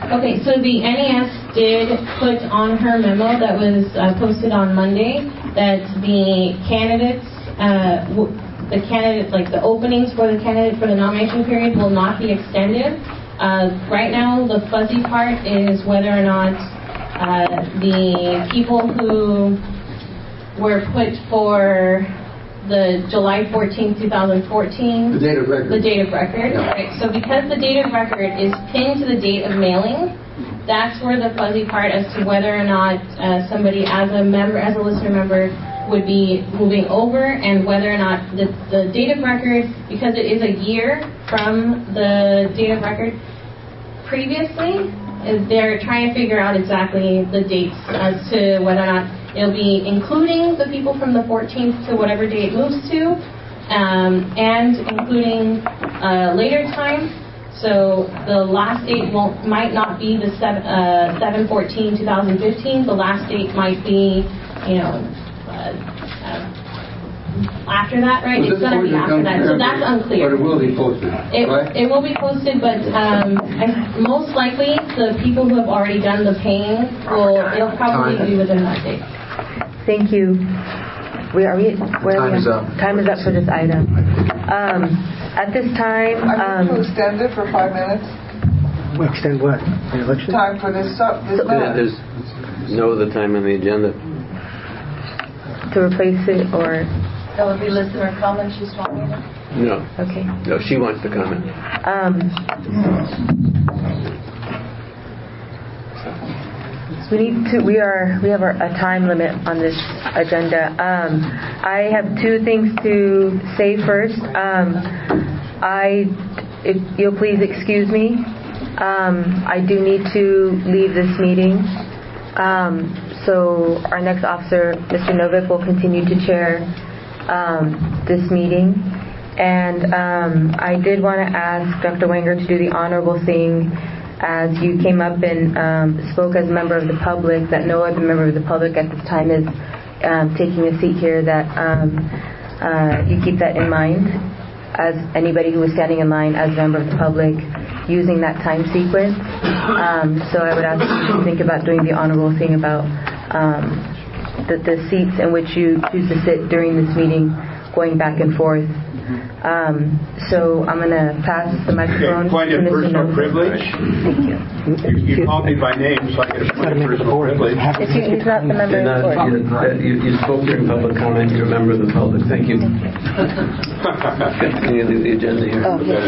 Okay, so the NES did put on her memo that was posted on Monday that the candidates, like the openings for the candidate for the nomination period will not be extended. Right now, the fuzzy part is whether or not the people who were put for the July 14, 2014. The date of record. The date of record. Yeah. Right. So because the date of record is pinned to the date of mailing, that's where the fuzzy part as to whether or not somebody as a listener member would be moving over, and whether or not the date of record, because it is a year from the date of record previously, they're trying to figure out exactly the dates as to whether or not it'll be including the people from the 14th to whatever day it moves to, and including later time. So the last date might not be the 7/14/2015. The last date might be, after that, right? It's going to be after that. So that's unclear. But it will be posted, right? It will be posted, but most likely the people who have already done the paying it'll probably be within that date. Thank you. Time is up. Time is up for this item. At this time, I move to extend it for 5 minutes. Well, extend what? The election? Time for this matter. There's no other time on the agenda. To replace it, or That would be listener comments she's talking about? No. Okay. No, she wants to comment. We have a time limit on this agenda. I have two things to say first. If you'll please excuse me, I do need to leave this meeting. So our next officer, Mr. Novick, will continue to chair this meeting. And I did want to ask Dr. Wenger to do the honorable thing, as you came up and spoke as a member of the public, that no other member of the public at this time is taking a seat here, that you keep that in mind, as anybody who was standing in line as a member of the public using that time sequence. So I would ask you to think about doing the honorable thing about the seats in which you choose to sit during this meeting, going back and forth. So I'm going to pass the microphone. Point of personal privilege. Thank you. You called me by name, so I get a point of personal privilege. He's not the member of the board. You spoke during public comment. You're a member of the public. Thank you. Continue the agenda here. Oh, yes.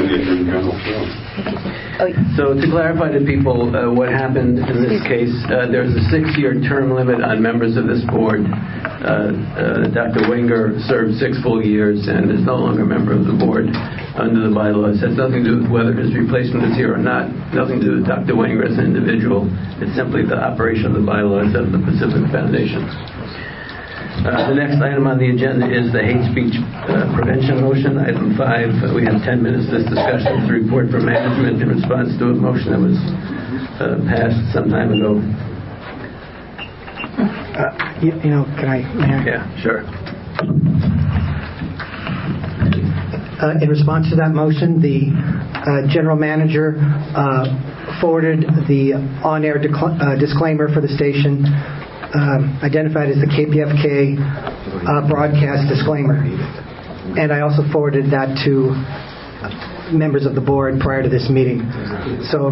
So to clarify to people what happened in this case, there's a 6-year term limit on members of this board. Dr. Wenger served 6 full years and is no longer a member of the board under the bylaws. It has nothing to do with whether his replacement is here or not. Nothing to do with Dr. Wenger as an individual. It's simply the operation of the bylaws of the Pacific Foundation. The next item on the agenda is the hate speech prevention motion, item 5. We have 10 minutes. This discussion is a report from management in response to a motion that was passed some time ago. Can I, Mayor? Yeah, sure. In response to that motion, the general manager forwarded the on-air disclaimer for the station, identified as the KPFK broadcast disclaimer. And I also forwarded that to members of the board prior to this meeting. So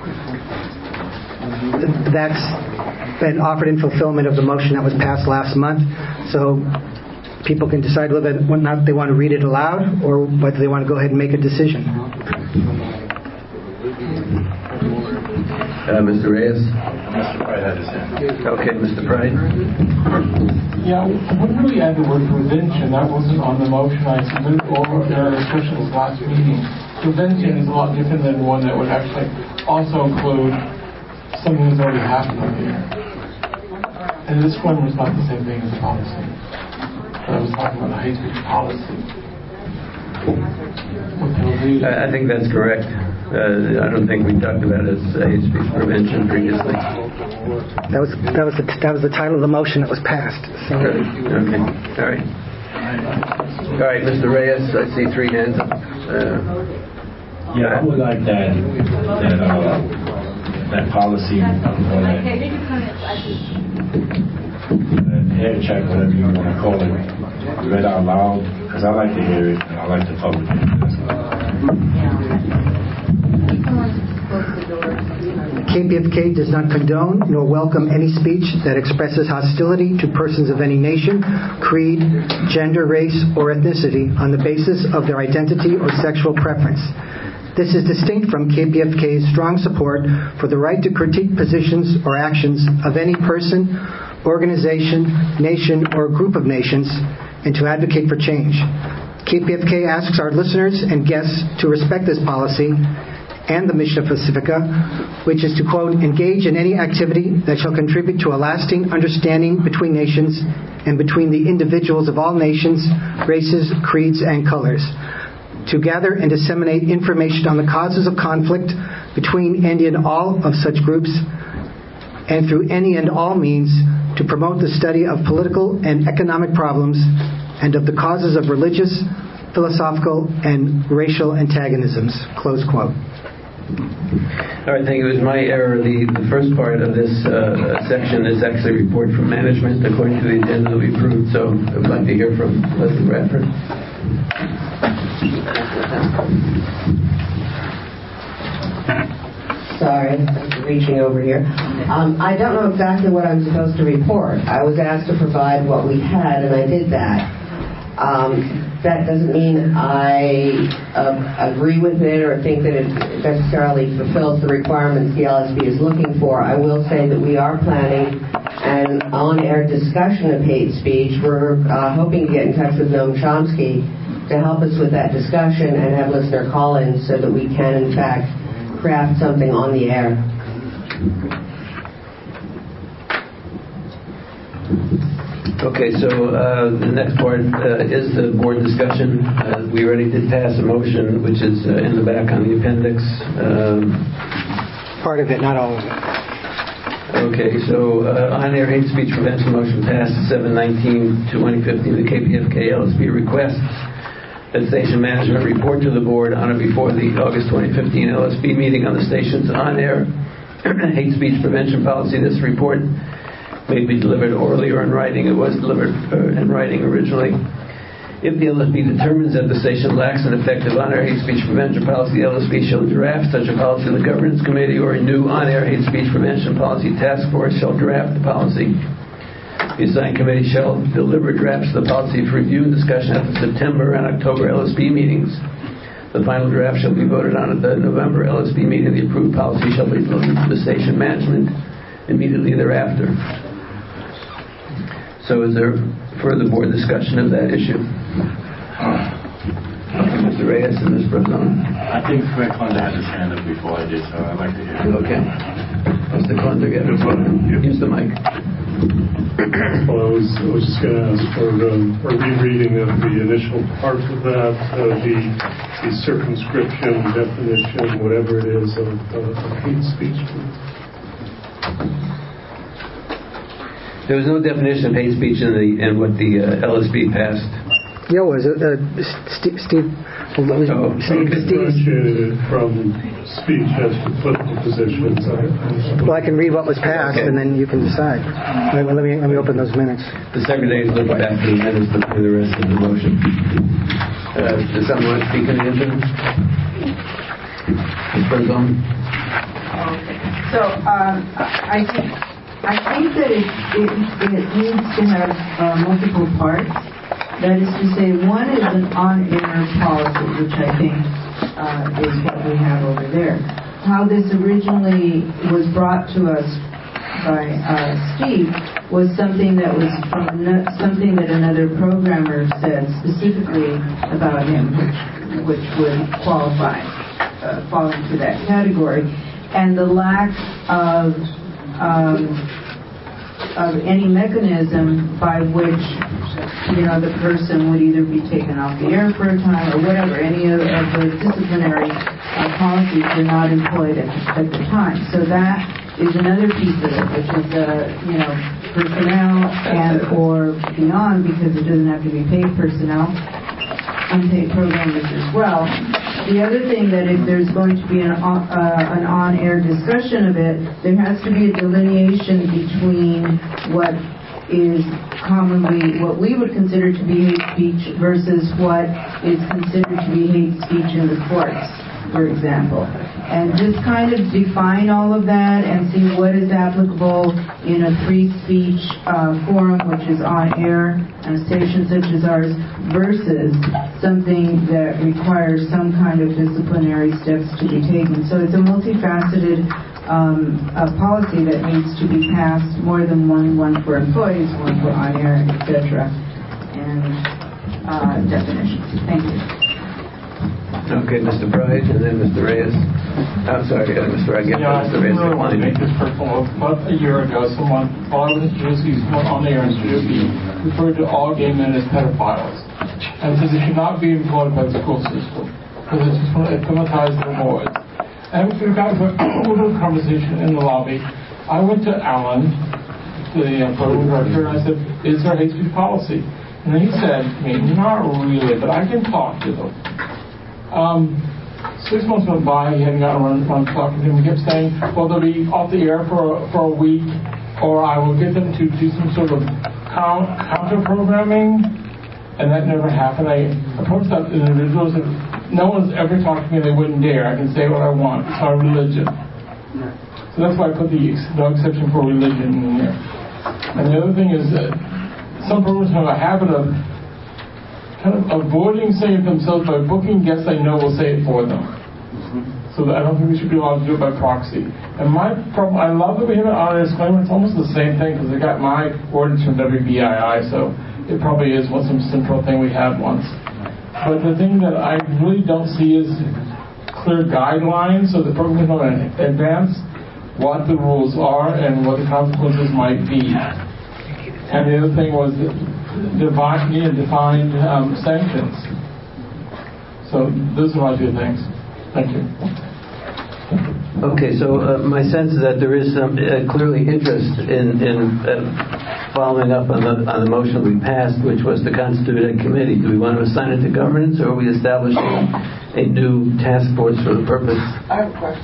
that's been offered in fulfillment of the motion that was passed last month. So people can decide whether or not they want to read it aloud or whether they want to go ahead and make a decision. Mr. Reyes? Mr. Pride had his hand. Okay, Mr. Pride. Yeah, I wouldn't really add the word prevention. That wasn't on the motion I submitted or our discussions last meeting. Prevention is a lot different than one that would actually also include something that's already happening here. And this one was not the same thing as policy. But I was talking about a hate speech policy. I think that's correct. I don't think we talked about it as hate speech prevention previously. That was the title of the motion that was passed. So. Okay. All right. All right, Mr. Reyes. I see 3 hands up. I would like that policy or that head check, whatever you want to call it, read out loud, because I like to hear it and I like the public to hear it. KPFK does not condone nor welcome any speech that expresses hostility to persons of any nation, creed, gender, race, or ethnicity on the basis of their identity or sexual preference. This is distinct from KPFK's strong support for the right to critique positions or actions of any person, organization, nation, or group of nations, and to advocate for change. KPFK asks our listeners and guests to respect this policy and the mission of Pacifica, which is to, quote, engage in any activity that shall contribute to a lasting understanding between nations and between the individuals of all nations, races, creeds, and colors, to gather and disseminate information on the causes of conflict between any and all of such groups, and through any and all means to promote the study of political and economic problems and of the causes of religious, philosophical, and racial antagonisms, close quote. All right, thank you. It was my error. The first part of this section is actually a report from management according to the agenda that we approved, so I'd like to hear from Leslie Bradford. Sorry, reaching over here. I don't know exactly what I'm supposed to report. I was asked to provide what we had, and I did that. That doesn't mean I agree with it or think that it necessarily fulfills the requirements the LSB is looking for. I will say that we are planning an on-air discussion of hate speech. We're hoping to get in touch with Noam Chomsky to help us with that discussion and have listener call-ins so that we can, in fact, craft something on the air. Okay, so the next part is the board discussion. We already did pass a motion, which is in the back on the appendix. Part of it, not all of it. Okay, so on-air hate speech prevention motion passed 7/19/2015. The KPFK LSB requests that station management report to the board on or before the August 2015 LSB meeting on the station's on-air hate speech prevention policy. This report may be delivered orally or in writing. It was delivered in writing originally. If the LSB determines that the station lacks an effective on-air hate speech prevention policy, the LSB shall draft such a policy. The governance committee or a new on-air hate speech prevention policy task force shall draft the policy. The assigned committee shall deliver drafts of the policy for review and discussion at the September and October LSB meetings. The final draft shall be voted on at the November LSB meeting. The approved policy shall be delivered to the station management immediately thereafter. So is there further board discussion of that issue? Okay, Mr. Reyes and Ms. Brazon. I think Fred Clunder had his hand up before I did, so I'd like to hear it. Okay. Mr. Clunder, get it. Use the mic. Well, I was just going to ask for a rereading of the initial part of that, the circumscription, definition, whatever it is, of hate speech. There was no definition of hate speech in what the LSB passed. Yeah, was it Steve? Differentiated it from speech as to political positions. Well, I can read what was passed, and then you can decide. Let me open those minutes. The secretary looked back to the minutes before the rest of the motion. Does someone want to speak on the interim? Ms. Brazon? Okay. So I think that it needs to have multiple parts. That is to say, one is an on-air policy, which I think is what we have over there. How this originally was brought to us by Steve was something that was from something that another programmer said specifically about him, which would qualify, fall into that category, and the lack of any mechanism by which, the person would either be taken off the air for a time or whatever. Any of the disciplinary policies were not employed at the time. So that is another piece of it, which is personnel and or beyond, because it doesn't have to be paid personnel, unpaid programmers as well. The other thing that if there's going to be an on-air discussion of it, there has to be a delineation between what is commonly what we would consider to be hate speech versus what is considered to be hate speech in the courts, for example. And just kind of define all of that and see what is applicable in a free speech forum, which is on air, and a station such as ours, versus something that requires some kind of disciplinary steps to be taken. So it's a multifaceted policy that needs to be passed, more than one for employees, one for on air, etc. And definitions. Thank you. Okay, Mr. Bright, and then Mr. Reyes. I'm sorry, Mr. Reyes. Yeah, I really want to make this personal. About a year ago, while I was introducing on the air in Studio B, referred to all gay men as pedophiles, and said they should not be employed by the school system because it's just going to traumatize their boys. And we got into a little conversation in the lobby. I went to Alan, the program director, and I said, "Is there a hate speech policy?" And he said to me, "Not really, but I can talk to them." 6 months went by, he hadn't gotten around to talking to him. He kept saying, well, they'll be off the air for a week, or I will get them to do some sort of counter-programming, and that never happened. I approached that individual and said, no one's ever talked to me, they wouldn't dare. I can say what I want. It's my religion. So that's why I put no exception for religion in here. And the other thing is that some programs have a habit of kind of avoiding saying it themselves by booking guests they know will say it for them. So I don't think we should be allowed to do it by proxy. And my problem, I love that we have an on-air disclaimer. It's almost the same thing because they got my ordinance from WBII, so it probably is some central thing we had once. But the thing that I really don't see is clear guidelines so the program can advance what the rules are and what the consequences might be. And the other thing was defined sanctions. So those are my two things. Thank you. Okay, so my sense is that there is some clearly interest in following up on the motion we passed, which was to constitute a committee. Do we want to assign it to governance, or are we establishing a new task force for the purpose? I have a question.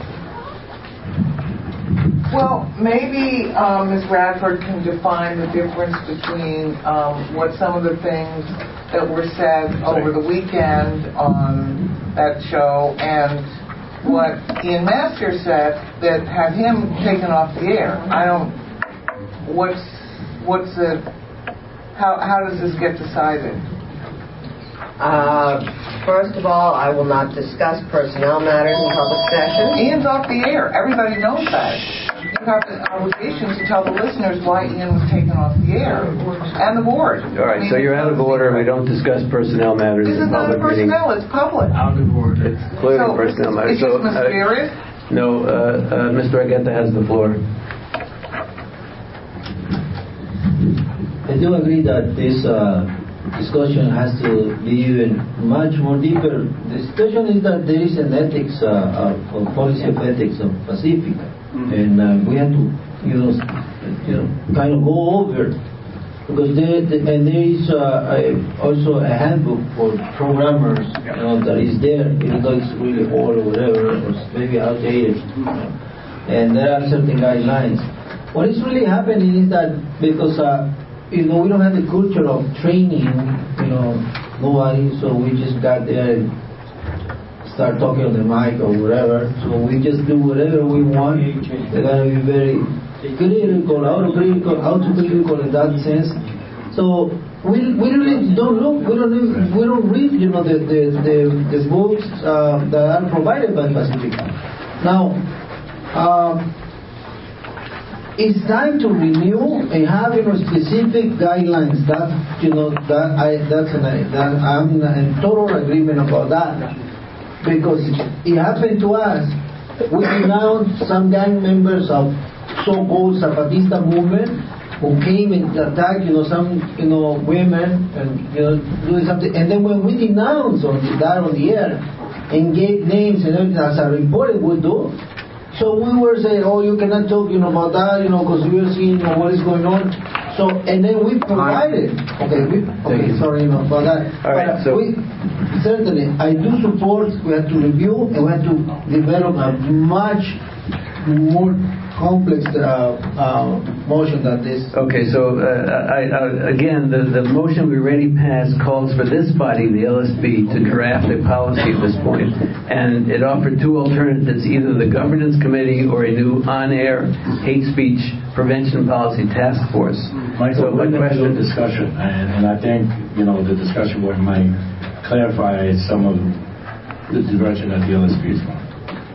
Well, maybe Ms. Radford can define the difference between what some of the things that were said over the weekend on that show and what Ian Masters said that had him taken off the air. How does this get decided? First of all, I will not discuss personnel matters in public session. Ian's off the air. Everybody knows that. You have an obligation to tell the listeners why Ian was taken off the air, and the board. All right, so you're out of order. We don't discuss personnel matters in public meetings. This is not personnel, it's public. Out of order. It's clearly personnel matters. It's just mysterious? No, Mr. Argueta has the floor. I do agree that this discussion has to be even much more deeper. The situation is that there is an ethics, a policy of ethics of Pacifica, and we have to, kind of go over, because there is also a handbook for programmers, that is there, even though it's really old or whatever, or it's maybe outdated, and there are certain guidelines. What is really happening is that because we don't have the culture of training, nobody, so we just got there and start talking on the mic or whatever, so we just do whatever we want. They're going to be very critical, autocritical in that sense. So we really don't look, we don't read, the books that are provided by Pacifica. Now, it's time to renew and have specific guidelines. I'm in total agreement about that, because it happened to us. We denounced some gang members of so-called Zapatista movement who came and attacked some women and doing something. And then when we denounced that on the air and gave names and everything, as a reporter would do. So we were saying, you cannot talk, about that, because we were seeing what is going on. So, and then we provided, sorry about that. All right, so we, certainly, I do support, we have to review and we have to develop a much more complex motion than this. Okay, so again, the motion we already passed calls for this body, the LSB, to draft a policy at this point, and it offered two alternatives: either the governance committee or a new on-air hate speech prevention policy task force. Michael, so my question, discussion, and I think the discussion might clarify some of the direction that the LSB is going.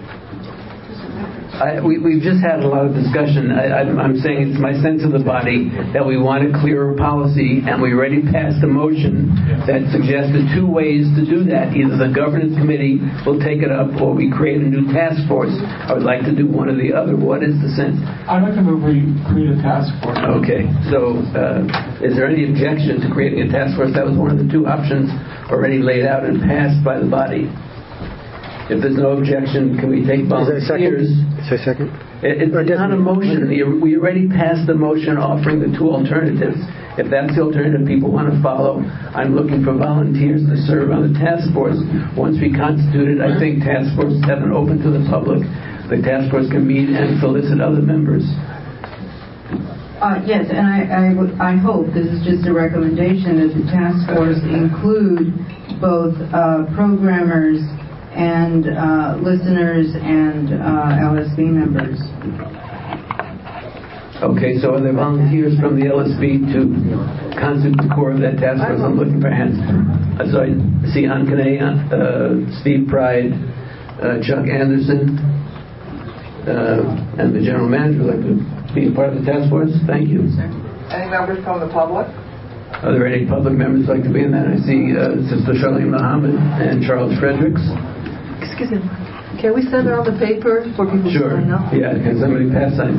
We've just had a lot of discussion. I'm saying it's my sense of the body that we want a clearer policy, and we already passed a motion that suggested two ways to do that. Either the governance committee will take it up, or we create a new task force. I would like to do one or the other. What is the sense? I'd like to move we create a task force. Okay. So is there any objection to creating a task force? That was one of the two options already laid out and passed by the body. If there's no objection, can we take volunteers? Is there a second? It's not a motion. We already passed the motion offering the two alternatives. If that's the alternative people want to follow, I'm looking for volunteers to serve on the task force. Once we constitute it, I think task forces have been open to the public. The task force can meet and solicit other members. Yes, and I hope, this is just a recommendation, that the task force include both programmers and listeners and LSB members. Okay, so are there volunteers from the LSB to constitute the core of that task force? I'm looking for hands. So I see Ankane, Steve Pride, Chuck Anderson, and the general manager would like to be part of the task force. Thank you. Any members from the public? Are there any public members who'd like to be in that? I see Sister Charlene Muhammad and Charles Fredericks. Excuse me. Can we send it on the paper for people to sign up? Yeah, can somebody pass that?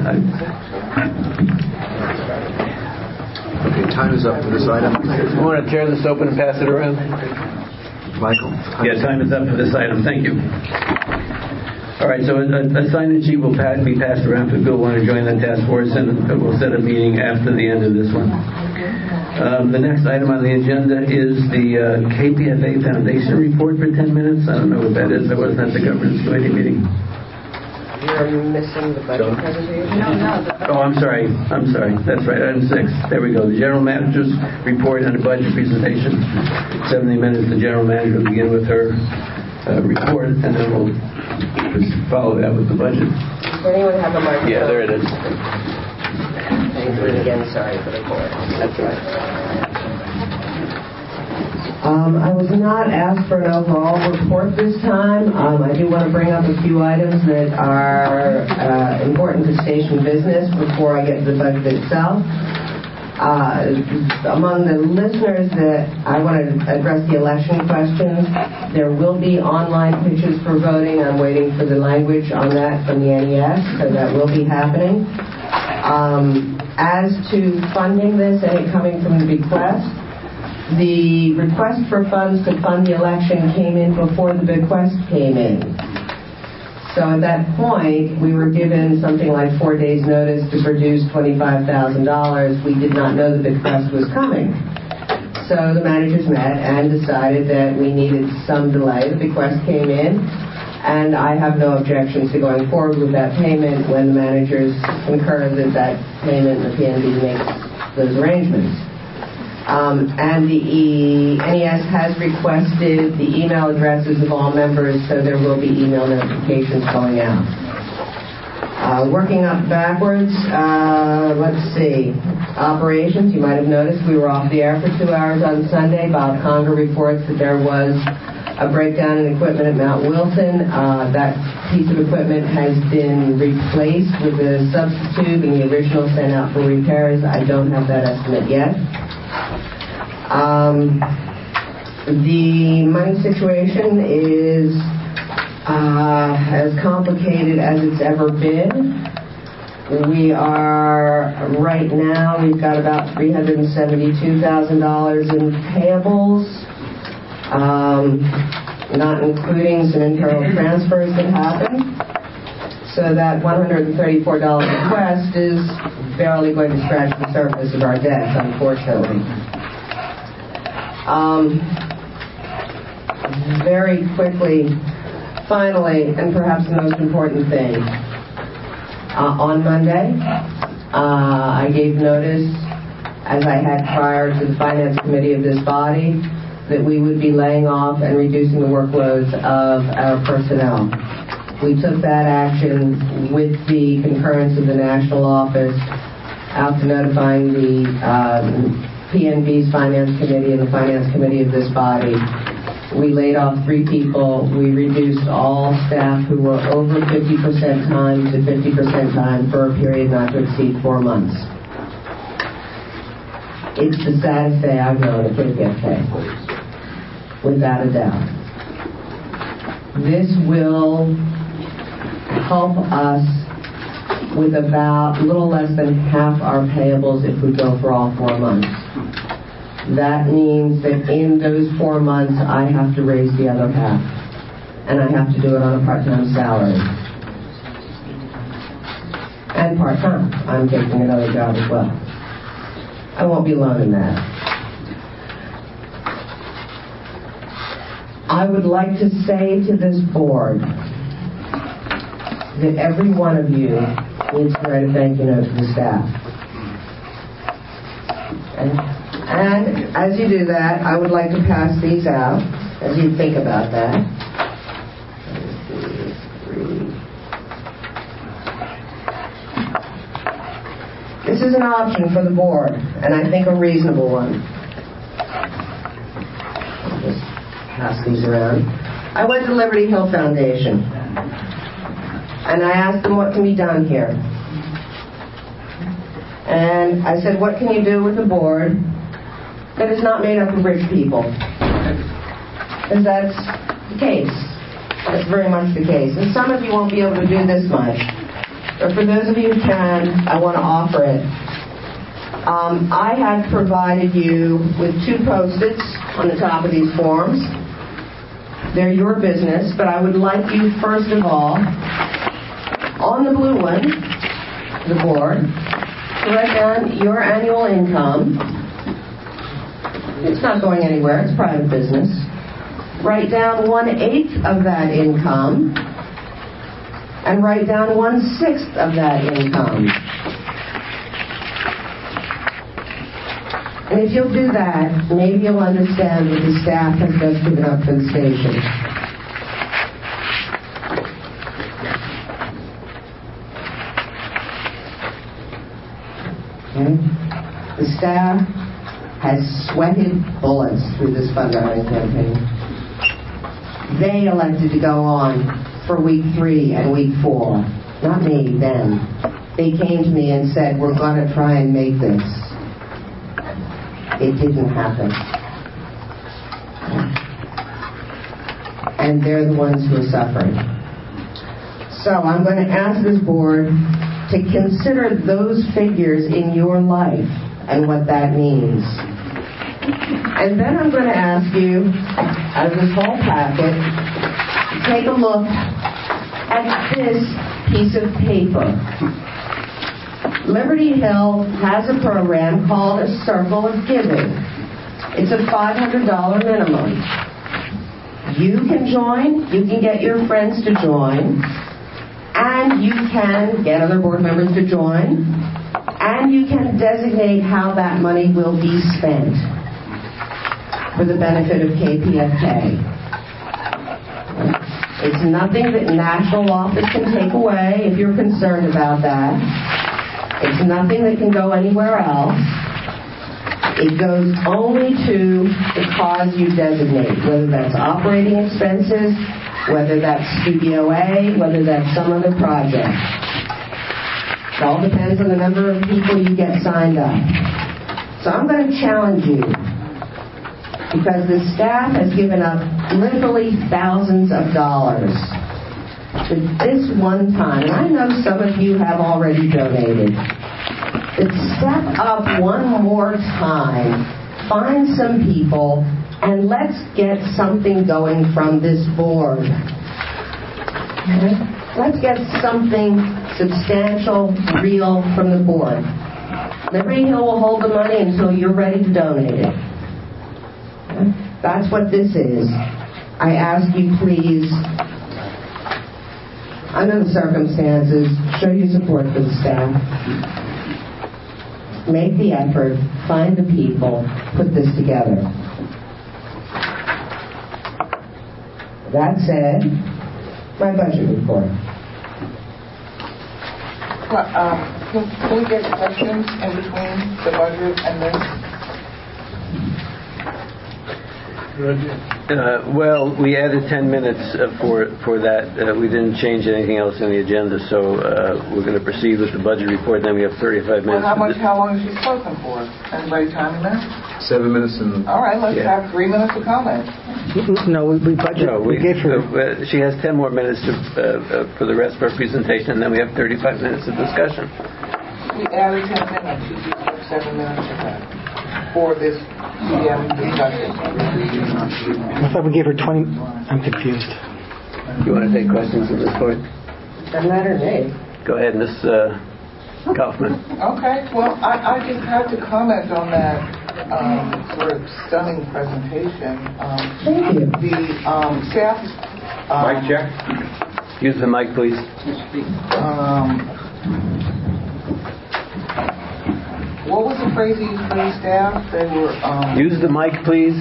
Okay, time is up for this item. You want to tear this open and pass it around? Michael? Yeah, time is up for this item. Thank you. All right, so a sign-in sheet will be passed around if people want to join the task force, and we'll set a meeting after the end of this one. The next item on the agenda is the KPFA Foundation report for 10 minutes. I don't know what that is. That wasn't at the governance committee meeting. You're missing the budget presentation? Oh, I'm sorry. That's right. Item 6. There we go. The general manager's report on the budget presentation. 70 minutes. The general manager will begin with her report, and then we'll just follow that with the budget. Does anyone have a microphone? Yeah, there it is. And again, sorry for the chorus. That's right. I was not asked for an overall report this time. I do want to bring up a few items that are important to station business before I get to the budget itself. Among the listeners that I want to address the election questions, there will be online pitches for voting. I'm waiting for the language on that from the NES, so that will be happening. As to funding this and it coming from the bequest, the request for funds to fund the election came in before the bequest came in. So at that point, we were given something like 4 days notice to produce $25,000. We did not know the bequest was coming. So the managers met and decided that we needed some delay. The bequest came in, and I have no objections to going forward with that payment when the managers concur that payment and the PNB makes those arrangements. And the NES has requested the email addresses of all members, so there will be email notifications going out. Working up backwards, let's see. Operations, you might have noticed we were off the air for 2 hours on Sunday. Bob Conger reports that there was a breakdown in equipment at Mount Wilson. That piece of equipment has been replaced with a substitute, and the original sent out for repairs. I don't have that estimate yet. The money situation is as complicated as it's ever been. We are, right now, we've got about $372,000 in payables, not including some internal transfers that happened. So that $134 request is barely going to scratch the surface of our debts, unfortunately. Very quickly, finally, and perhaps the most important thing, on Monday, I gave notice, as I had prior to the Finance Committee of this body, that we would be laying off and reducing the workloads of our personnel. We took that action with the concurrence of the national office, out to notifying the PNB's Finance Committee and the Finance Committee of this body. We laid off 3 people. We reduced all staff who were over 50% time to 50% time for a period not to exceed 4 months. It's the saddest day I've known at KPFK, without a doubt. This will help us with about a little less than half our payables if we go for all 4 months. That means that in those 4 months, I have to raise the other half. And I have to do it on a part-time salary. And part-time. I'm taking another job as well. I won't be alone in that. I would like to say to this board that every one of you needs to write a thank you note to the staff. And as you do that, I would like to pass these out as you think about that. 1, 2, 3. This is an option for the board, and I think a reasonable one. I'll just pass these around. I went to Liberty Hill Foundation, and I asked them what can be done here. And I said, what can you do with a board that is not made up of rich people? Because that's the case. That's very much the case. And some of you won't be able to do this much. But for those of you who can, I want to offer it. I have provided you with 2 Post-its on the top of these forms. They're your business, but I would like you, first of all, on the blue one, the board, to write down your annual income. It's not going anywhere. It's private business. Write down 1/8 of that income, and write down 1/6 of that income. And if you'll do that, maybe you'll understand what the staff has just given up for the station. Okay? The staff has sweated bullets through this fundraising campaign. They elected to go on for week 3 and week 4. Not me, them. They came to me and said, we're going to try and make this. It didn't happen. And they're the ones who are suffering. So I'm going to ask this board to consider those figures in your life and what that means. And then I'm going to ask you, out of this whole packet, to take a look at this piece of paper. Liberty Hill has a program called a Circle of Giving. It's a $500 minimum. You can join, you can get your friends to join, and you can get other board members to join, and you can designate how that money will be spent for the benefit of KPFK. It's nothing that national office can take away if you're concerned about that. It's nothing that can go anywhere else. It goes only to the cause you designate, whether that's operating expenses, whether that's Studio A, whether that's some other project. It all depends on the number of people you get signed up. So I'm going to challenge you, because the staff has given up literally thousands of dollars for this one time. And I know some of you have already donated. But step up one more time, find some people, and let's get something going from this board. Okay? Let's get something substantial, real from the board. Liberty Hill will hold the money until you're ready to donate it. That's what this is. I ask you, please, under the circumstances, show your support for the staff. Make the effort, find the people, put this together. That said, my budget report. Can we get questions in between the budget and this? Well, we added 10 minutes for that. We didn't change anything else in the agenda, so we're going to proceed with the budget report. Then we have 35 minutes. Well, how long has she spoken for? Anybody time a minute? 7 minutes and... All right, let's have 3 minutes of comment. No, we budget. No, we gave her. She has 10 more minutes for the rest of our presentation, and then we have 35 minutes of discussion. We added 10 minutes. She just took 7 minutes of that for this CM discussion. I thought we gave her 20. I'm confused. You want to take questions at this point? Doesn't matter to me. Go ahead, Ms. Kaufman. Okay, well, I just had to comment on that sort of stunning presentation. Thank you. The staff... Mic check. Use the mic, please. What was the phrase used for the staff? They were... Use the mic, please.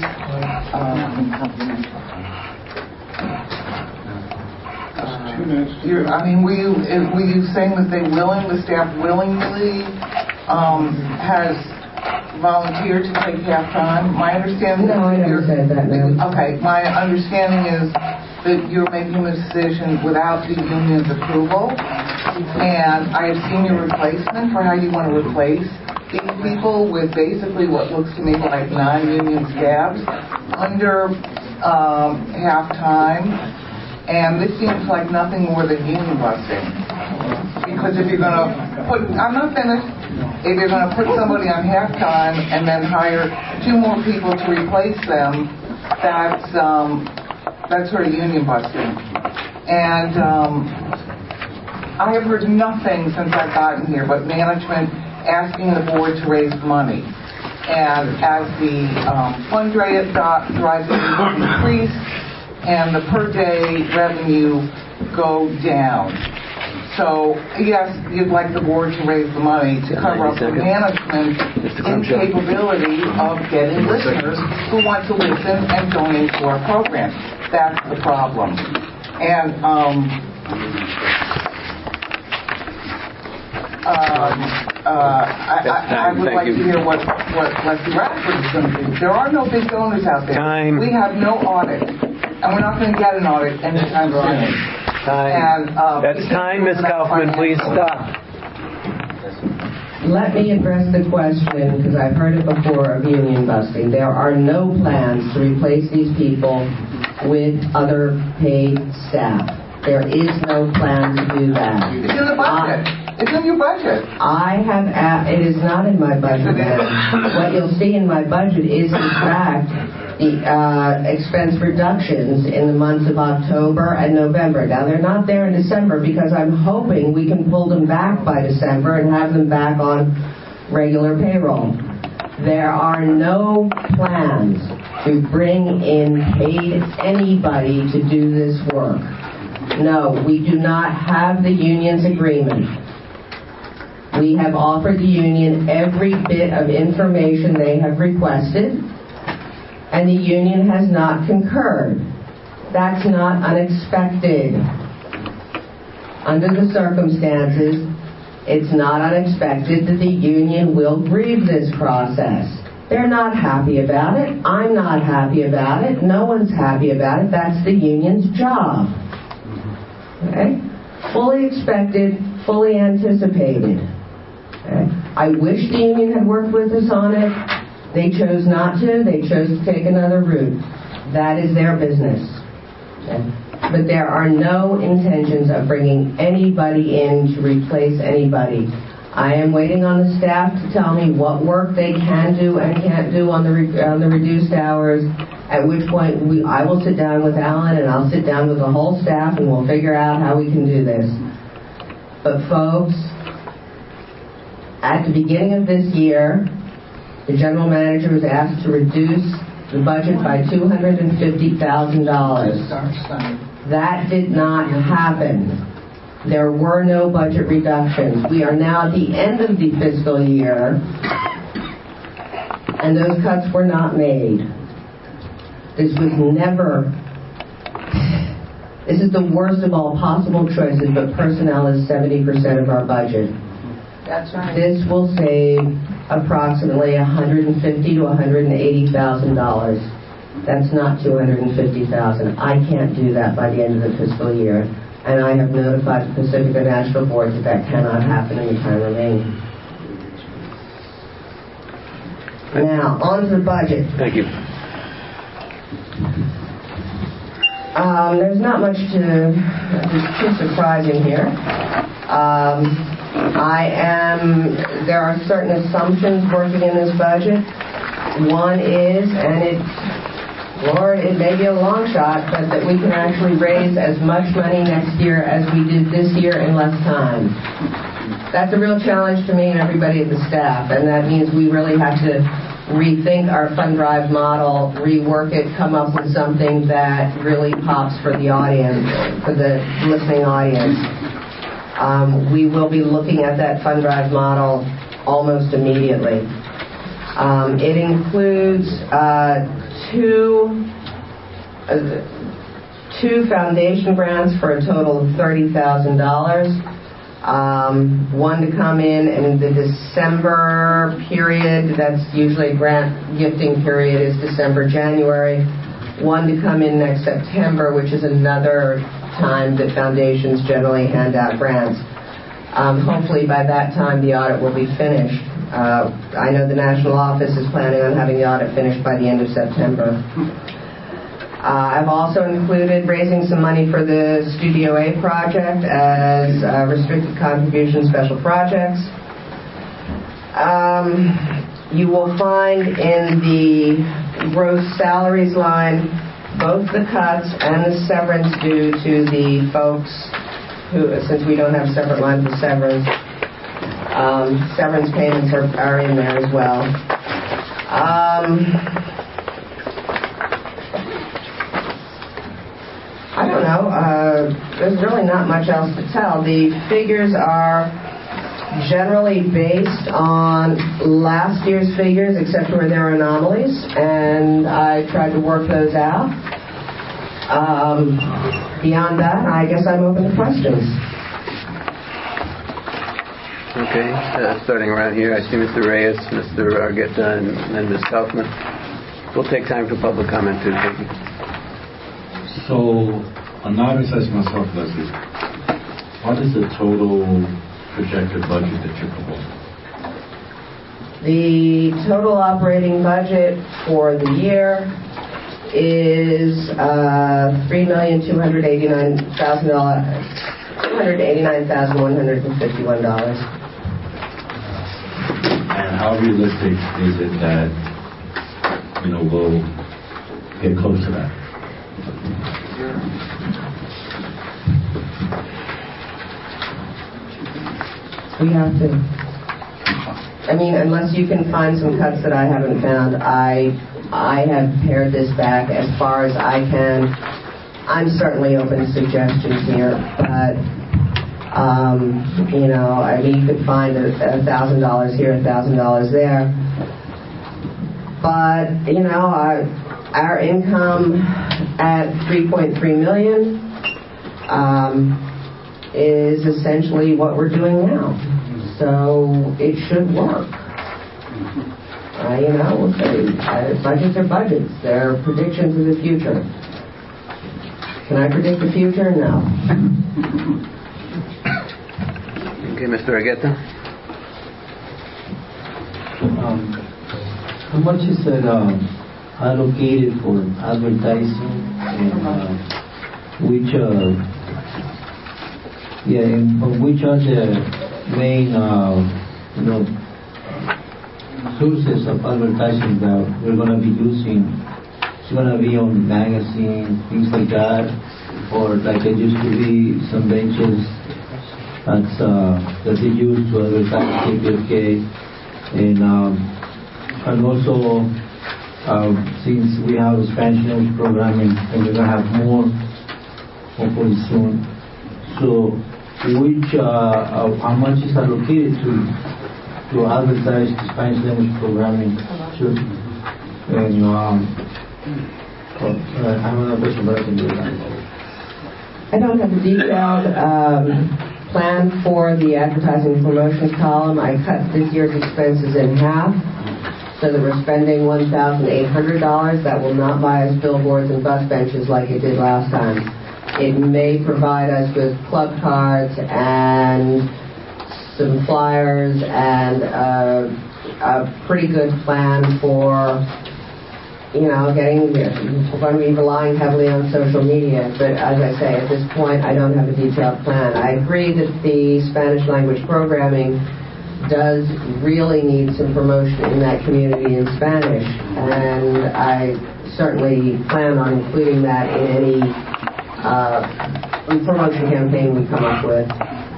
Were you saying that the staff willingly has volunteered to take half-time? My understanding No, I never said that, ma'am. Okay, my understanding is that you're making the decision without the union's approval, and I have seen your replacement for how you want to replace these people with basically what looks to me like non-union scabs under half-time, and this seems like nothing more than union busting. Because if you're going to put, I'm not finished, if you're going to put somebody on half-time and then hire 2 more people to replace them, that's sort of union busting. And I have heard nothing since I've gotten here but management asking the board to raise money. And as the fundraising increase and the per-day revenue go down. So, yes, you'd like the board to raise the money to cover up the management incapability of getting listeners who want to listen and donate to our program. That's the problem. And I would like to hear what Leslie Radford is going to do. There are no big donors out there. Time. We have no audit, and we're not going to get an audit anytime soon. Time. That's time, Ms. Kaufman. Please stop. Let me address the question, because I've heard it before, of union busting. There are no plans to replace these people with other paid staff. There is no plan to do that. It's in the budget. It's in your budget. It is not in my budget, ma'am. What you'll see in my budget is, in fact, the expense reductions in the months of October and November. Now, they're not there in December because I'm hoping we can pull them back by December and have them back on regular payroll. There are no plans to bring in paid anybody to do this work. No, we do not have the union's agreement. We have offered the union every bit of information they have requested, and the union has not concurred. That's not unexpected. Under the circumstances, it's not unexpected that the union will grieve this process. They're not happy about it. I'm not happy about it. No one's happy about it. That's the union's job. Okay? Fully expected, fully anticipated. Okay? I wish the union had worked with us on it. They chose not to. They chose to take another route. That is their business. Okay? But there are no intentions of bringing anybody in to replace anybody. I am waiting on the staff to tell me what work they can do and can't do on the reduced hours, at which point I will sit down with Alan and I'll sit down with the whole staff and we'll figure out how we can do this. But folks, at the beginning of this year, the general manager was asked to reduce the budget by $250,000. That did not happen. There were no budget reductions. We are now at the end of the fiscal year, and those cuts were not made. This is the worst of all possible choices, but personnel is 70% of our budget. That's right. This will save approximately $150,000 to $180,000. That's not $250,000. I can't do that by the end of the fiscal year, and I have notified the Pacifica National Board that cannot happen in the time remaining. Now, on to the budget. Thank you. There's not much too surprising here. There are certain assumptions working in this budget. One is, it may be a long shot, but that we can actually raise as much money next year as we did this year in less time. That's a real challenge to me and everybody at the staff, and that means we really have to rethink our fund drive model, rework it, come up with something that really pops for the audience, for the listening audience. We will be looking at that fund drive model almost immediately. It includes two foundation grants for a total of $30,000. One to come in the December period. That's usually a grant gifting period is December, January. One to come in next September, which is another time that foundations generally hand out grants. Hopefully by that time the audit will be finished. I know the national office is planning on having the audit finished by the end of September. I've also included raising some money for the Studio A project as restricted contribution special projects. You will find in the gross salaries line both the cuts and the severance due to the folks who, since we don't have separate lines for severance, severance payments are in there as well. I don't know. There's really not much else to tell. The figures are generally based on last year's figures, except where there are anomalies, and I tried to work those out. Beyond that, I guess I'm open to questions. Okay, starting around here, I see Mr. Reyes, Mr. Argueta, and Ms. Kaufman. We'll take time for public comment too. Thank you. So, analyze myself, Leslie. What is the total projected budget that you're proposing? The total operating budget for the year is $289,151. And how realistic is it that we'll get close to that? We have to. I mean, unless you can find some cuts that I haven't found, I have pared this back as far as I can. I'm certainly open to suggestions here, but I mean, you could find $1,000 here, $1,000 there. But our income at $3.3 million is essentially what we're doing now. So it should work. We'll say budgets are budgets. They're predictions of the future. Can I predict the future? No. Okay, Mr. Argueta. How much is it allocated for advertising, and which are the main, sources of advertising that we're going to be using. It's going to be on magazines, things like that, or like there used to be some benches that they use to advertise KPFK, and also since we have a Spanish language programming, and we're going to have more hopefully soon. So, how much is allocated to advertise the Spanish language programming? Sure. And I have another question, but I can do that. I don't have a detailed plan for the advertising and promotions column. I cut this year's expenses in half, so that we're spending $1,800. That will not buy us billboards and bus benches like it did last time. It may provide us with club cards and some flyers and a pretty good plan for, getting there. We're going to be relying heavily on social media, but as I say, at this point, I don't have a detailed plan. I agree that the Spanish language programming does really need some promotion in that community in Spanish, and I certainly plan on including that in any promotion campaign we come up with.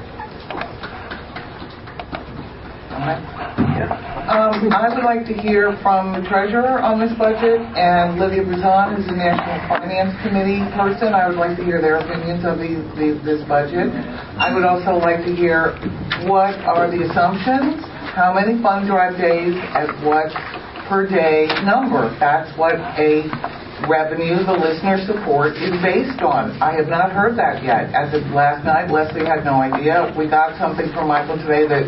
I would like to hear from the treasurer on this budget, and Lydia Buzan, who's the National Finance Committee person. I would like to hear their opinions of this budget. I would also like to hear what are the assumptions, how many fund drive days, at what per day number. That's what a revenue the listener support is based on. I have not heard that yet. As of last night, Leslie had no idea. We got something from Michael today that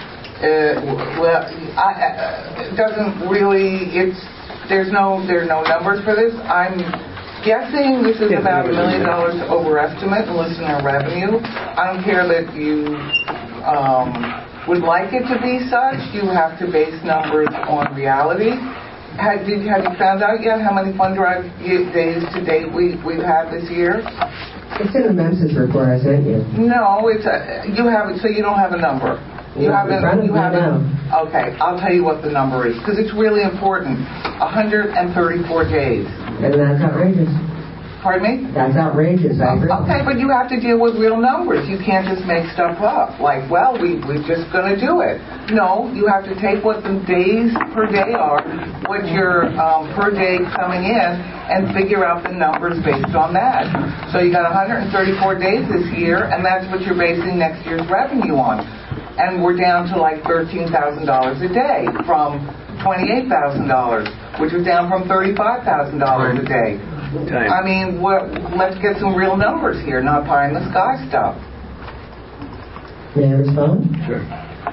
it doesn't really. There's no numbers for this. I'm guessing this is about $1 million overestimate in listener revenue. I don't care that you would like it to be such. You have to base numbers on reality. Have you found out yet how many fund drive days to date we've had this year? It's in the MEMSIS report I sent you. No, you haven't. So you don't have a number. You haven't. Okay, I'll tell you what the number is because it's really important. 134 days. And that's outrageous. Pardon me? That's outrageous. I agree. Okay, but you have to deal with real numbers. You can't just make stuff up. Like, well, we're just going to do it. No, you have to take what the days per day are, what your per day coming in, and figure out the numbers based on that. So you got 134 days this year, and that's what you're basing next year's revenue on. And we're down to like $13,000 a day from $28,000, which was down from $35,000 a day. I mean, let's get some real numbers here, not pie in the sky stuff. May I respond? Sure.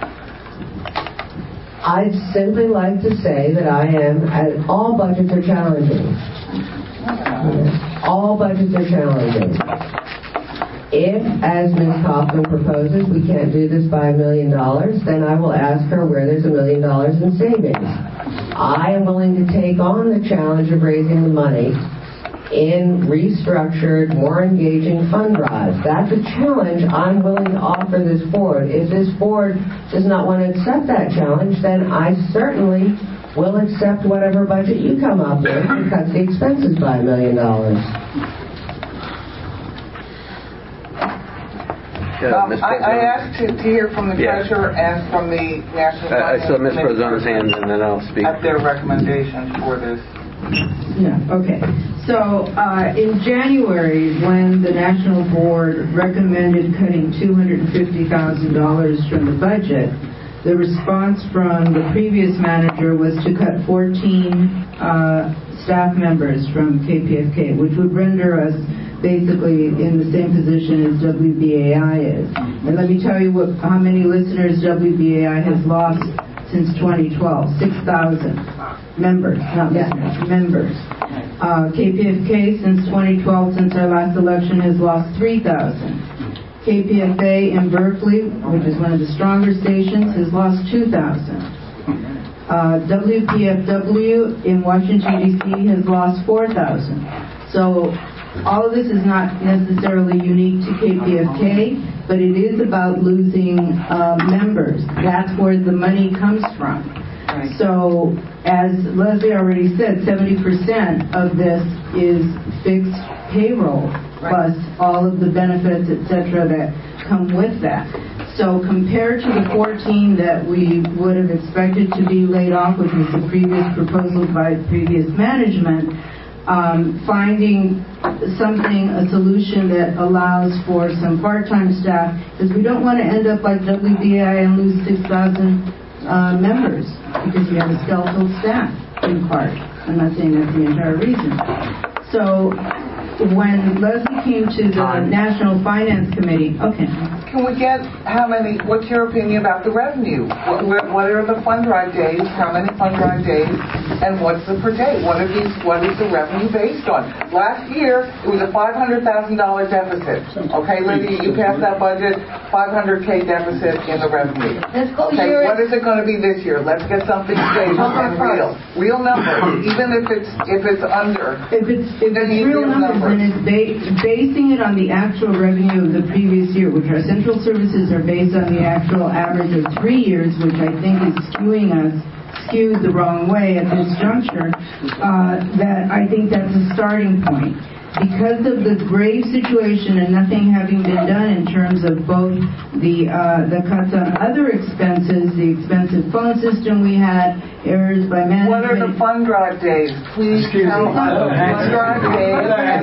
I'd simply like to say that all budgets are challenging. All budgets are challenging. If, as Ms. Kaufman proposes, we can't do this by $1 million, then I will ask her where there's $1 million in savings. I am willing to take on the challenge of raising the money in restructured, more engaging fund drives. That's a challenge I'm willing to offer this board. If this board does not want to accept that challenge, then I certainly will accept whatever budget you come up with and cut the expenses by $1 million. I asked to hear from the treasurer and from the National Finance I saw Ms. Brazano's hand, and then I'll speak. At their recommendations for this. Yeah, okay. So in January, when the National Board recommended cutting $250,000 from the budget, the response from the previous manager was to cut 14 staff members from KPFK, which would render us basically in the same position as WBAI is. And let me tell you how many listeners WBAI has lost since 2012, 6,000 members, not listeners, members. KPFK since 2012, since our last election, has lost 3,000. KPFA in Berkeley, which is one of the stronger stations, has lost 2,000. WPFW in Washington, D.C. has lost 4,000. So all of this is not necessarily unique to KPFK, but it is about losing members. That's where the money comes from. Right. So, as Leslie already said, 70% of this is fixed payroll, plus all of the benefits, etc., that come with that. So compared to the 14 that we would have expected to be laid off, which was the previous proposal by previous management, finding a solution that allows for some part-time staff, because we don't want to end up like WBI and lose 6,000 members, because we have a skeletal staff in part. I'm not saying that's the entire reason. So when Leslie came to the National Finance Committee, can we get what's your opinion about the revenue? What are the fund drive days? How many fund drive days? And what's the per day? What is the revenue based on? Last year, it was a $500,000 deficit. Okay, Lydia, you passed that budget, $500K deficit in the revenue. Okay, what is it going to be this year? Let's get something stable and real. Real numbers, even if it's under. If it's real numbers, then it's basing it on the actual revenue of the previous year, which our central services are based on the actual average of 3 years, which I think is skewed the wrong way at this juncture. That I think that's a starting point. Because of the grave situation and nothing having been done in terms of both the cuts on other expenses, the expensive phone system we had, errors by management. What are the fund drive days? Please tell us the fund drive days.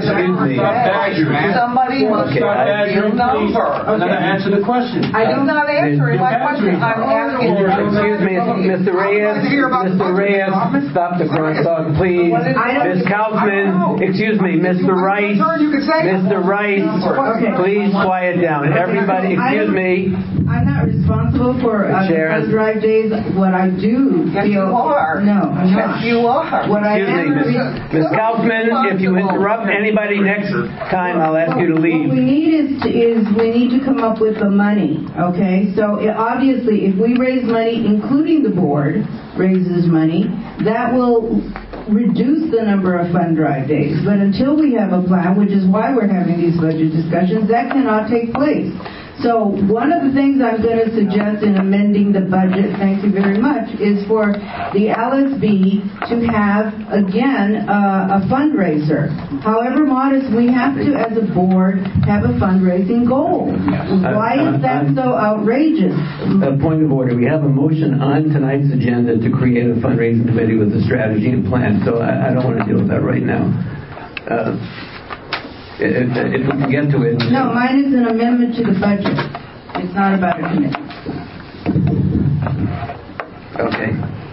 Somebody must have your number. I'm going to answer the question. I'm not answering my question. I'm asking you. Excuse me, Mr. Reyes. Mr. Reyes, stop the crosstalk, please. Ms. Kaufman, excuse me, Mr. Rice. Mr. Rice, please quiet down. Everybody, excuse me. I'm not responsible for fund drive days. What I do feel. You are. No, I'm not. Yes, you are. Excuse me, Ms. Kaufman, if you interrupt anybody next time, I'll ask you to leave. What we need is we need to come up with the money, okay? So obviously, if we raise money, including the board raises money, that will reduce the number of fund drive days. But until we have a plan, which is why we're having these budget discussions, that cannot take place. So one of the things I'm going to suggest in amending the budget, thank you very much, is for the LSB to have, again, a fundraiser. However modest, we have to, as a board, have a fundraising goal. Why is that so outrageous? A point of order. We have a motion on tonight's agenda to create a fundraising committee with a strategy and plan, so I don't want to deal with that right now. If we can get to it. No, mine is an amendment to the budget. It's not about a committee. Okay.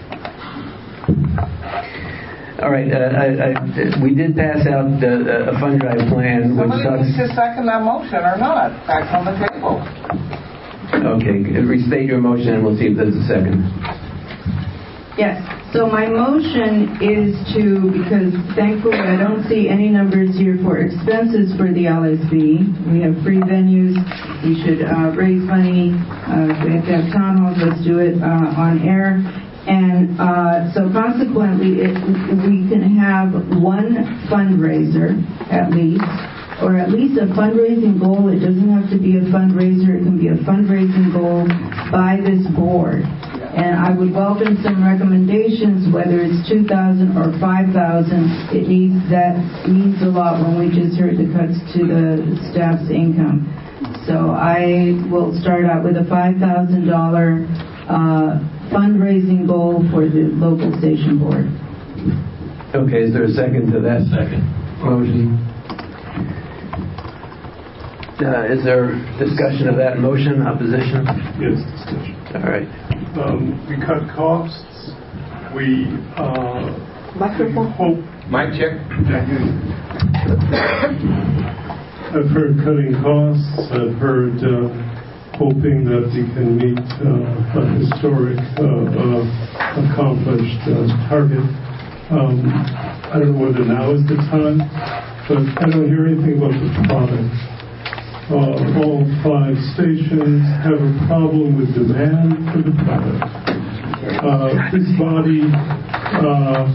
All right. We did pass out a fund drive plan. Somebody needs to second that motion or not. Back on the table. Okay. Restate your motion and we'll see if there's a second. Yes. So my motion is because thankfully I don't see any numbers here for expenses for the LSB. We have free venues. We should raise money. We have to have town halls. Let's do it on air. And so consequently, we can have one fundraiser at least, or at least a fundraising goal. It doesn't have to be a fundraiser. It can be a fundraising goal by this board. And I would welcome some recommendations, whether it's 2,000 or 5,000. That means a lot when we just heard the cuts to the staff's income. So I will start out with a $5,000 fundraising goal for the local station board. Okay, is there a second to that? Second. Motion. Is there discussion of that motion? Opposition? Yes, discussion. All right. We cut costs. We hope. Mic check. I've heard cutting costs. I've heard hoping that we can meet a historic, accomplished target. I don't know whether now is the time, but I don't hear anything about the product. All 5 stations have a problem with demand for the product. This body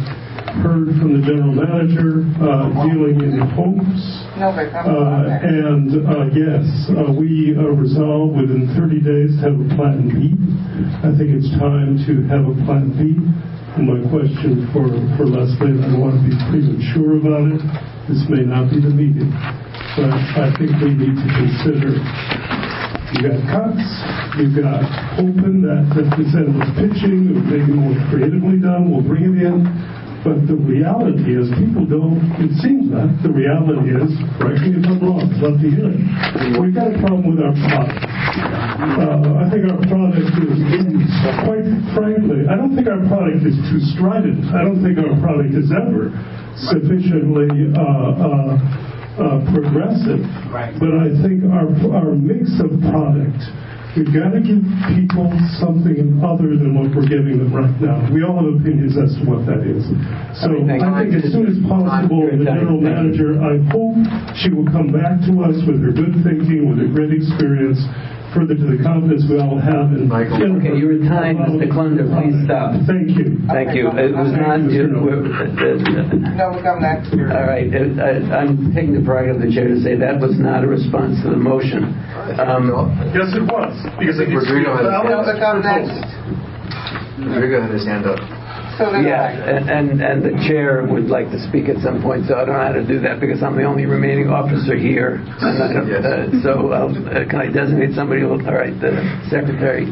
heard from the general manager dealing in hopes. And yes, we resolved within 30 days to have a plan B. I think it's time to have a plan B. And my question for Leslie, I don't want to be premature about it. This may not be the meeting, but I think we need to consider. You've got cuts, you've got open that instead of pitching, or maybe more creatively done, we'll bring it in. But the reality is, people don't, it seems that, the reality is, correct me if I'm wrong, I'd love to hear it. We've got a problem with our product. I think our product is, quite frankly, I don't think our product is too strident. I don't think our product is ever sufficiently progressive. But I think our mix of product, we've got to give people something other than what we're giving them right now. We all have opinions as to what that is. So I think as soon as possible, the general manager, I hope she will come back to us with her good thinking, with her great experience, further to the confidence we all have in Michael. Okay, your time, Mr. Klunder, please stop. Thank you. Thank you. It was not... No, we'll come next. All right. I'm taking the prerogative of the chair to say that was not a response to the motion. Yes, it was. Because it Rodrigo next. Rodrigo had his hand up. And the chair would like to speak at some point, so I don't know how to do that because I'm the only remaining officer here. So can I designate somebody? All right, the secretary.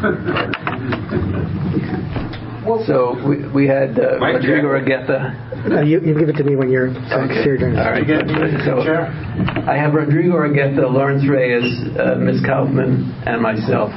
So we had Rodrigo Argueta. You give it to me when you're here. All right. So I have Rodrigo Argueta, Lawrence Reyes, Ms. Kaufman, and myself.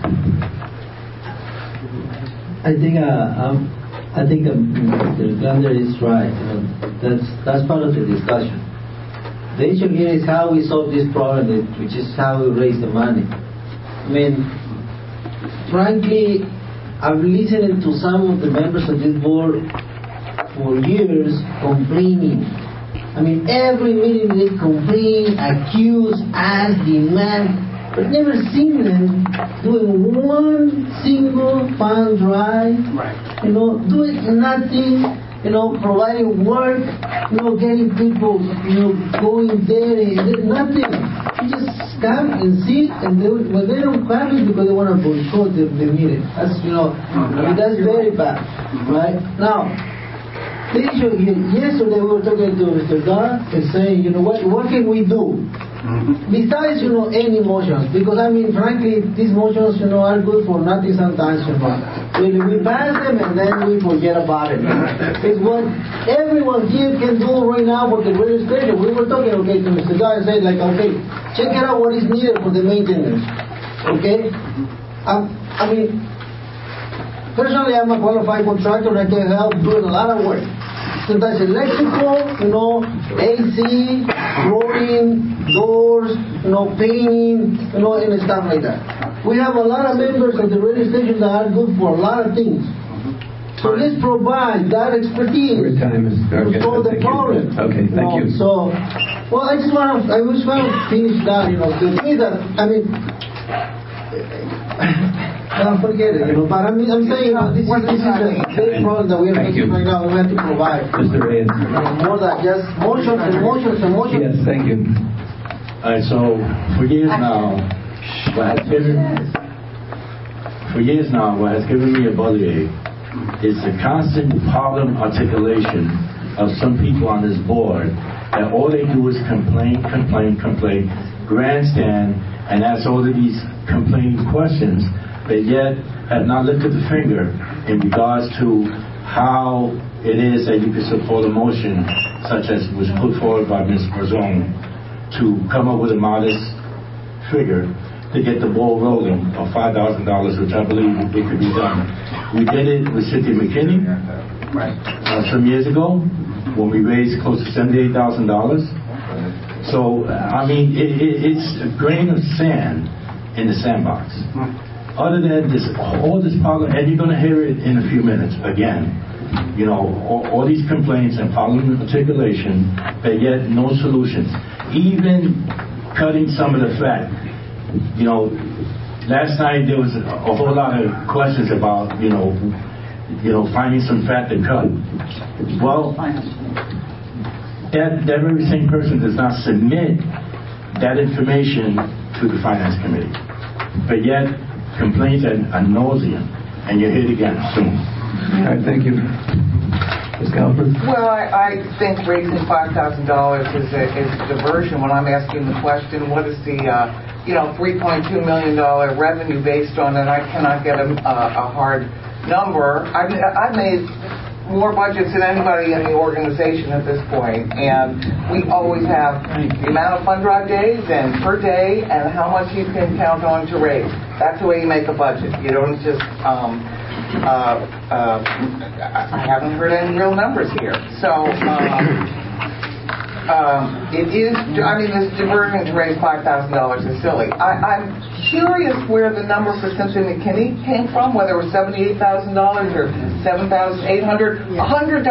I think Mr. Klunder is right. That's part of the discussion. The issue here is how we solve this problem, which is how we raise the money. I mean, frankly, I've listened to some of the members of this board for years complaining. I mean, every meeting they complain, accuse, ask, demand. I've never seen them doing one single fund drive, doing nothing, providing work, getting people, going there and nothing. You just come and sit, and when they don't come, it's because they want to boycott the meeting. That's, that's very bad, right? Now, the issue here, yesterday we were talking to Mr. Dar and saying, what can we do? Besides, any motions, because I mean, frankly, these motions, are good for nothing sometimes, We pass them and then we forget about it. It's what everyone here can do right now for the radio station. We were talking, to Mr. Guy and said, check it out what is needed for the maintenance. Okay? I mean, personally, I'm a qualified contractor and I can help doing a lot of work. Sometimes electrical, AC, flooring, doors, painting, and stuff like that. We have a lot of members of the radio station that are good for a lot of things. So let's provide that expertise to solve the problem. Okay, thank you. So, I just want to finish that. The thing that forget it, but I'm saying this is a big problem that we are facing right now. We have to provide more than just motions and motions and motions. Yes, thank you. All right, so for years now, what has given me a bellyache is the constant problem articulation of some people on this board that all they do is complain, grandstand, and ask all of these complaining questions, but yet have not lifted the finger in regards to how it is that you can support a motion such as was put forward by Ms. Marzone to come up with a modest figure to get the ball rolling of $5,000, which I believe it could be done. We did it with Cynthia McKinney some years ago when we raised close to $78,000. So, I mean, it's a grain of sand in the sandbox. Other than this, all this problem, and you're going to hear it in a few minutes again, all these complaints and problem articulation, but yet no solutions. Even cutting some of the fat. Last night there was a whole lot of questions about, finding some fat to cut. Well, that very same person does not submit that information to the Finance Committee, but yet complains ad nauseum, and you're hit again soon. All right, thank you. Ms. Galper? Well, I think raising $5,000 is a diversion when I'm asking the question, what is the $3.2 million revenue based on, and I cannot get a hard number. I've made more budgets than anybody in the organization at this point, and we always have the amount of fund drive days and per day and how much you can count on to raise. That's the way you make a budget. You don't just I haven't heard any real numbers here. So it is, this diversion to raise $5,000 is silly. I'm curious where the number for Cynthia McKinney came from, whether it was $78,000 or $7,800. $100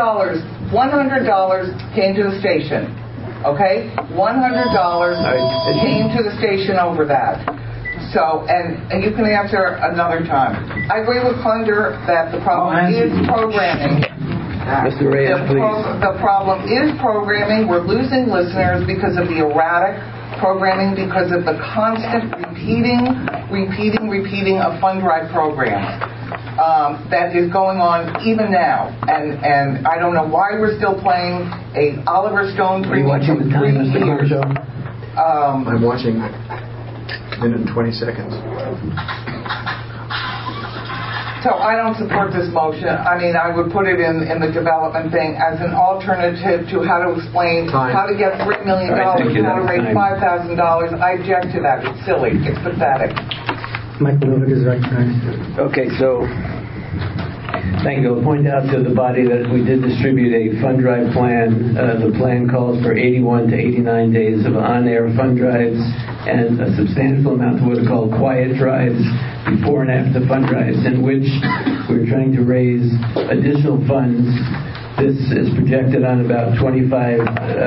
came to the station. Okay? $100 came to the station over that. So, and you can answer another time. I agree with Thunder that the problem is programming. Mr. Reyes, please. The problem is programming. We're losing listeners because of the erratic programming, because of the constant repeating of fund drive programs that is going on even now. And I don't know why we're still playing a Oliver Stone premium. Are you watching the time, Mr. Marshall? I'm watching. Minute and 20 seconds. So I don't support this motion. I would put it in the development thing as an alternative to how to explain how to get $3 million, how to raise $5,000. I object to that. It's silly. It's pathetic. Michael Novak is recognized. Okay, so thank you. I'll point out to the body that we did distribute a fund drive plan. The plan calls for 81 to 89 days of on-air fund drives and a substantial amount of what are called quiet drives before and after fund drives, in which we're trying to raise additional funds. This is projected on about $25,000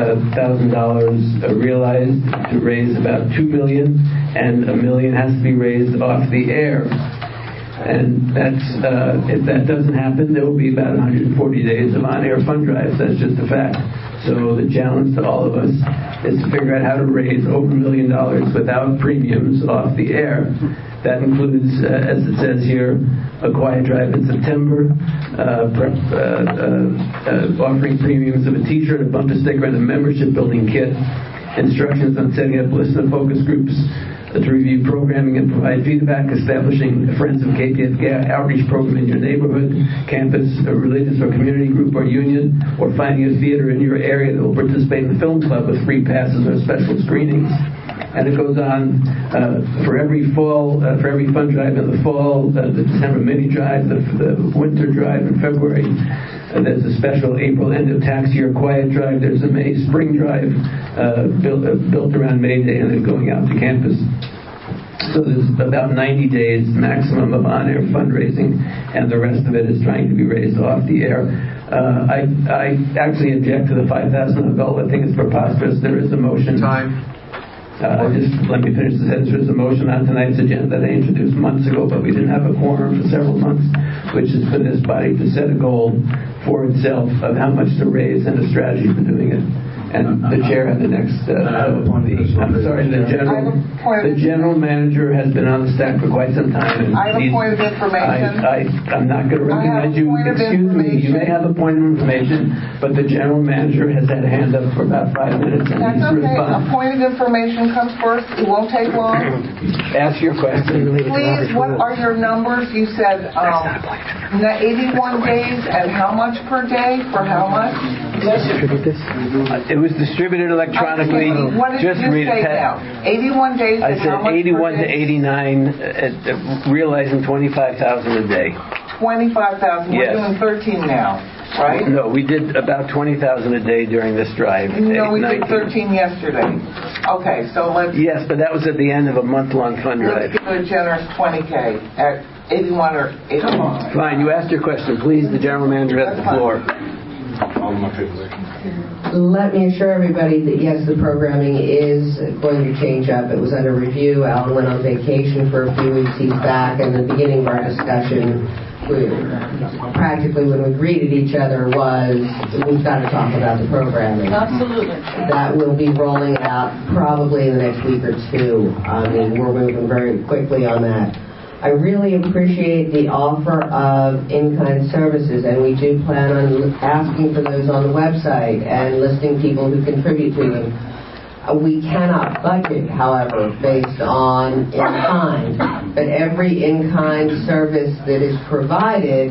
realized to raise about $2 million, and $1 million has to be raised off the air. And that's if that doesn't happen, there will be about 140 days of on-air fund drives. That's just a fact. So the challenge to all of us is to figure out how to raise over $1 million without premiums off the air. That includes, as it says here, a quiet drive in September, offering premiums of a T-shirt, a bumper sticker, and a membership building kit, instructions on setting up listener focus groups, to review programming and provide feedback, establishing a Friends of KPF outreach program in your neighborhood, campus, a religious or community group or union, or finding a theater in your area that will participate in the film club with free passes or special screenings. And it goes on for every fall, for every fund drive in the fall, the December mini drive, the winter drive in February. There's a special April end of tax year quiet drive. There's a May spring drive built around May Day and then going out to campus. So there's about 90 days maximum of on-air fundraising, and the rest of it is trying to be raised off the air. I actually object to the $5,000 goal. I think it's preposterous. There is a motion. Just let me finish the sentence. There's a motion on tonight's agenda that I introduced months ago, but we didn't have a quorum for several months, which is for this body to set a goal for itself of how much to raise and a strategy for doing it. And the chair had the next. The general manager has been on the staff for quite some time. I have a point of information. I'm not going to recognize you. Excuse me. You may have a point of information, but the general manager has had a hand up for about 5 minutes. And that's okay. A point of information comes first. It won't take long. Ask your question. Please, what are your numbers? You said 81 days and how much per day? For how much? It was distributed electronically. What did just you say now? 81 days. I said 81 to 89, realizing 25,000 a day. 25,000. We're doing 13 now, right? No, we did about 20,000 a day during this drive. No, we did 13 yesterday. Okay, so let's. Yes, but that was at the end of a month-long fund drive. Let's give a generous 20K at 81 or 81. Fine. You asked your question. Please, the general manager has the floor. Let me assure everybody that yes, the programming is going to change up. It was under review. Alan went on vacation for a few weeks. He's back, and the beginning of our discussion practically when we greeted each other was, we've got to talk about the programming. Absolutely. That will be rolling out probably in the next week or two. I mean, we're moving very quickly on that. I really appreciate the offer of in-kind services, and we do plan on asking for those on the website and listing people who contribute to them. We cannot budget, however, based on in-kind, but every in-kind service that is provided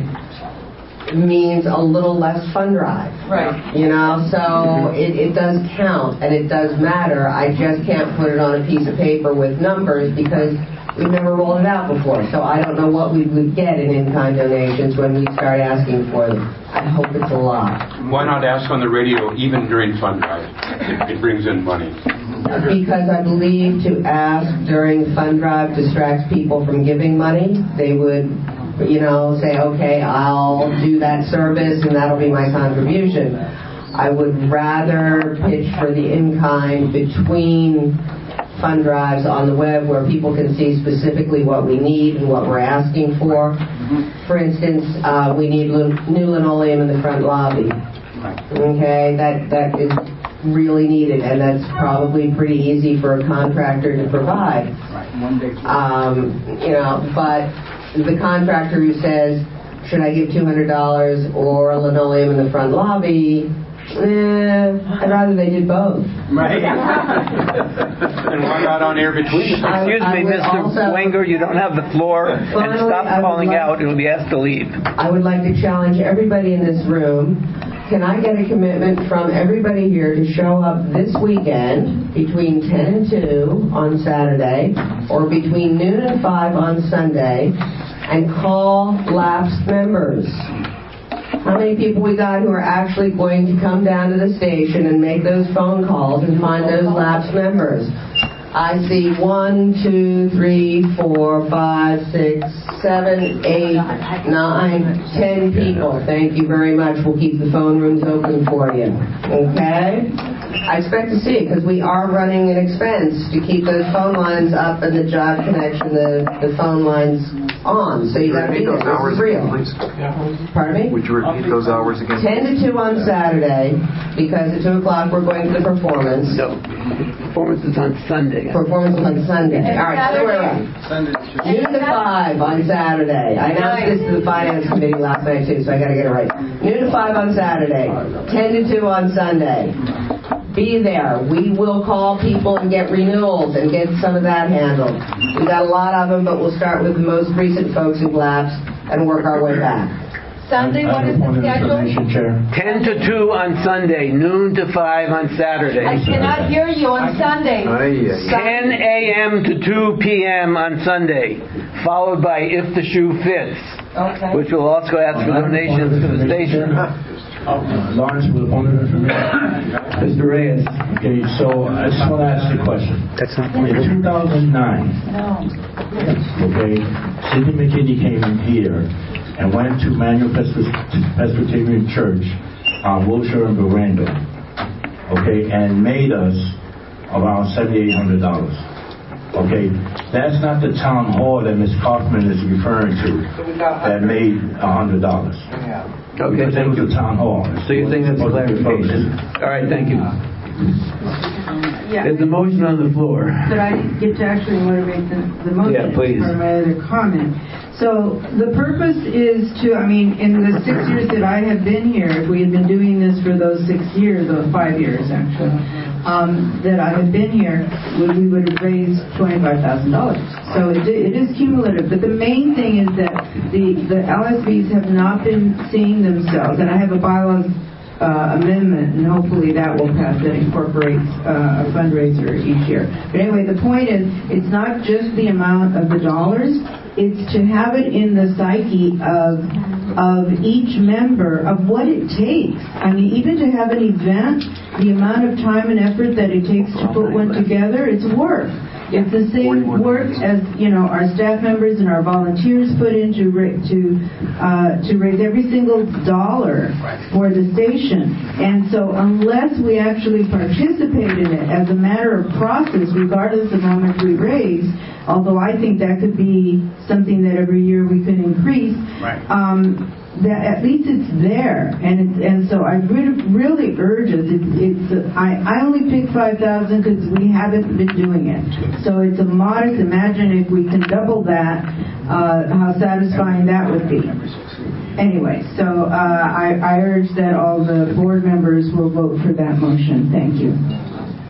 means a little less fund drive. Right. You know, so it does count and it does matter. I just can't put it on a piece of paper with numbers because we've never rolled it out before. So I don't know what we would get in in-kind donations when we start asking for them. I hope it's a lot. Why not ask on the radio even during fund drive? It brings in money. Because I believe to ask during fund drive distracts people from giving money. They would, you know, say, okay, I'll do that service and that'll be my contribution. I would rather pitch for the in-kind between fund drives on the web where people can see specifically what we need and what we're asking for. For instance, we need new linoleum in the front lobby. Okay, that is really needed, and that's probably pretty easy for a contractor to provide. You know, but the contractor who says, should I give $200 or linoleum in the front lobby? I'd rather they did both. Right. And why not on air between? Excuse me, Mr. Wenger, you don't have the floor, and stop calling out. You'll be asked to leave. I would like to challenge everybody in this room. Can I get a commitment from everybody here to show up this weekend between 10 and 2 on Saturday or between noon and 5 on Sunday and call lapsed members? How many people we got who are actually going to come down to the station and make those phone calls and find those lapsed members? I see 1, 2, 3, 4, 5, 6, 7, 8, 9, 10 people. Thank you very much. We'll keep the phone rooms open for you. Okay? I expect to see it because we are running an expense to keep those phone lines up and the job connection, the phone lines on. So you got to be there. This is real. Pardon me? Would you repeat those hours again? 10 to 2 on Saturday because at 2 o'clock we're going to the performance. No. Performance is on Sunday. Performance is on Sunday. All right, so we're on. Noon to 5 on Saturday. I announced this to the finance committee last night too, so I got to get it right. Noon to 5 on Saturday. 10 to 2 on Sunday. Be there. We will call people and get renewals and get some of that handled. We've got a lot of them, but we'll start with the most recent folks who've lapsed and work our way back. Sunday, what is the schedule? 10 to 2 on Sunday, noon to 5 on Saturday. I cannot hear you on Sunday. 10 a.m. to 2 p.m. on Sunday, followed by If the Shoe Fits, which will also ask for donations to the station. Lawrence with opponent information. Mr. Reyes. Okay, so I just want to ask you a question. That's not in 2009. Okay, Sidney McKinney came in here and went to Manual Presbyterian Church on Wilshire and Veranda. Okay, and made us around $7,800. Okay, that's not the town hall that Ms. Kaufman is referring to that made $100. Okay, thank you. The town hall. So you think that's clarification? All right, thank you. There's a motion on the floor. But I didn't get to actually motivate the motion. Yeah, please. Or my other comment. So the purpose is to, I mean, in the 6 years that I have been here, if we had been doing this for those 6 years, those 5 years actually, that I have been here, we would have raised $25,000. So it is cumulative. But the main thing is that the LSVs have not been seeing themselves, and I have a bylaws amendment, and hopefully that will pass, that incorporates a fundraiser each year. But anyway, the point is, it's not just the amount of the dollars, it's to have it in the psyche of each member of what it takes. I mean, even to have an event, the amount of time and effort that it takes to put one together, it's work. It's the same work as, our staff members and our volunteers put into to raise every single dollar for the station. And so unless we actually participate in it as a matter of process, regardless of how much we raise, although I think that could be something that every year we could increase, that at least it's there, and so I really urge us. I only picked 5,000 because we haven't been doing it, so it's a modest. Imagine if we can double that, how satisfying that would be. Anyway, so I urge that all the board members will vote for that motion. Thank you.